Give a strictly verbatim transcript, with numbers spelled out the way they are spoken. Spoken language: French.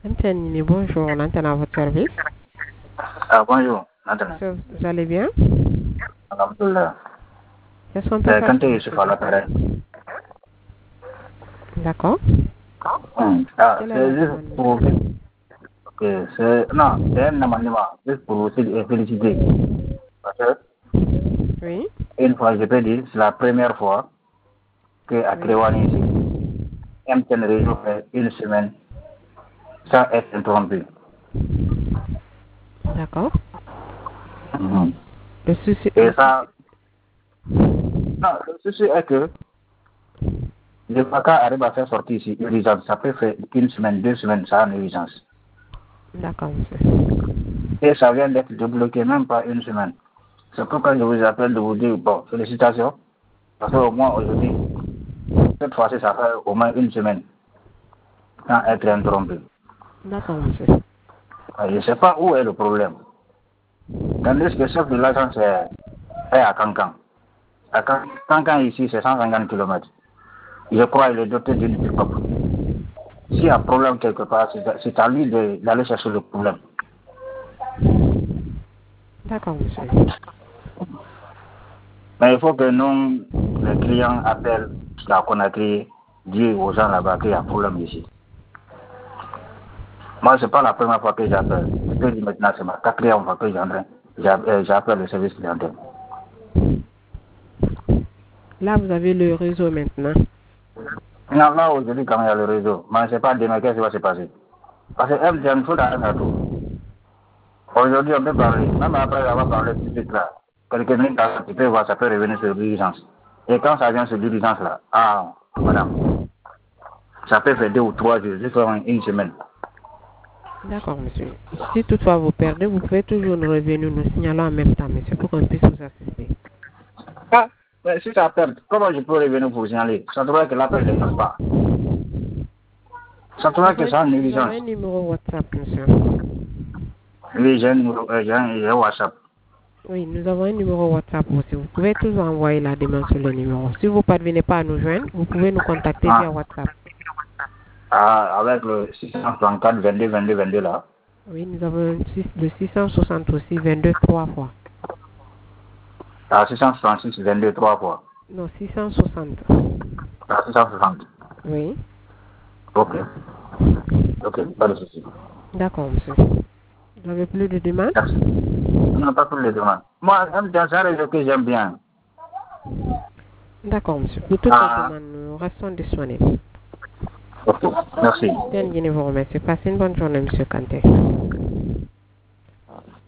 Anthony, bonjour, on entend à votre service. Ah, bonjour, Nathalie. Vous allez bien? Alhamdulillah. Qu'est-ce qu'on peut C'est faire quand pour tu vous, es s'il sur vous l'appareil. plaît? D'accord. Hum. Ah, Quelle est la c'est juste demande, pour... monsieur? Ok, c'est... Non, c'est un amendement, juste pour vous féliciter. Parce que, Oui, une fois, je peux dire, c'est la première fois que à oui. Cléwani ici, M T N Réseau fait une semaine sans être interrompu. D'accord. Mhm. Le souci, Et le souci. ça... Non, le souci est que le vaca arrive à faire sortir ici urgence. Ça peut faire une semaine, deux semaines, ça en urgence. D'accord, monsieur. Et ça vient d'être débloqué, même pas une semaine. C'est pourquoi je vous appelle de vous dire, bon, félicitations, parce qu'au moins aujourd'hui, cette fois-ci, ça fait au moins une semaine sans être interrompu. D'accord, monsieur. Je ne sais pas où est le problème. Tandis que le chef de l'agence est, est à Cancan. À Can- Cancan, ici, c'est cent cinquante kilomètres. Je crois qu'il est doté d'une pick-up. S'il y a un problème quelque part, c'est à c'est à lui de- d'aller chercher le problème. D'accord, monsieur. Mais il faut que nous, les clients, appellent la Conakry, disent aux gens là-bas qu'il y a un problème ici. Moi, ce n'est pas la première fois que j'appelle. Je peux dire maintenant, c'est ma quatrième fois que j'appelle j'appelle le service clientèle. Là, vous avez le réseau maintenant. Non, là, aujourd'hui, quand il y a le réseau, mais je ne sais pas demain qu'est-ce qui va se passer. Parce que M T N, il faut arrêter à tout. Aujourd'hui, on peut parler. Même après avoir parlé tout de suite là, quelques minutes, tu peux voir, ça peut revenir sur l'urgence. Et quand ça vient sur l'urgence là, ah, madame, ça peut faire deux ou trois jours, juste une semaine. D'accord, monsieur. Si toutefois vous perdez, vous pouvez toujours nous revenir, nous signaler en même temps, monsieur, pour qu'on puisse vous assister. Ah, mais si ça perd, comment je peux revenir pour vous signaler? Ça devrait que l'appel ne passe pas. Ça Nous devrait que avons, ça a une nous avons urgence. un numéro WhatsApp, monsieur. Oui, j'ai un numéro, euh, j'ai un, j'ai un WhatsApp. Oui, nous avons un numéro WhatsApp aussi. Vous pouvez toujours envoyer la demande sur le numéro. Si vous ne parvenez pas à nous joindre, vous pouvez nous contacter Ah, via WhatsApp. ah, avec le six cent trente-quatre vingt-deux vingt-deux vingt-deux là. Oui, nous avons le six cent soixante aussi, vingt-deux trois fois. Ah, six cent soixante-six vingt-deux trois fois. Non, six cent soixante. Ah, six cent soixante. Oui. Ok. Ok, pas de souci. D'accord, monsieur. Vous avez plus de demandes? Merci. Non, pas pour les demandes. Moi, même dans un réseau que j'aime bien. D'accord, monsieur. Pour toutes les Ah, demandes, nous restons disponibles. ok. Merci. Bien, je vous remercie. Passez une bonne journée, monsieur Kanté.